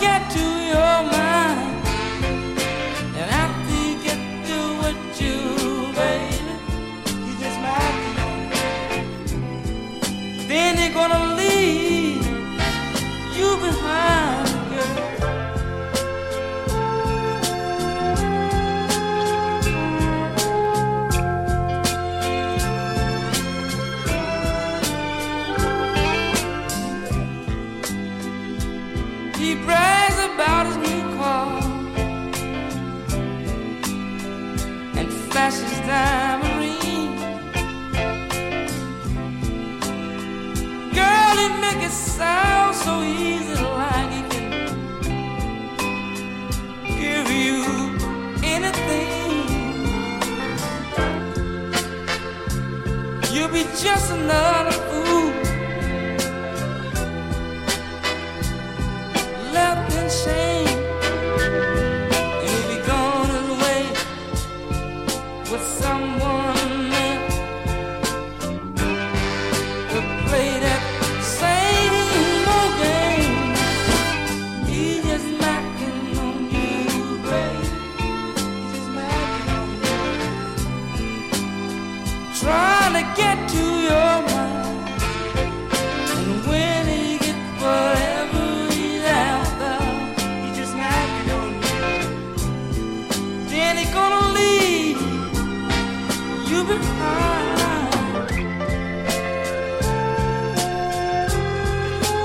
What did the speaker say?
get to your mind, and after you get to what you, baby, you just might be. Then they're gonna leave you behind, girl. He brags about his new car and flashes diamond rings. Girl, he make it sound so easy, like he can give you anything. You'll be just another fool left in shame.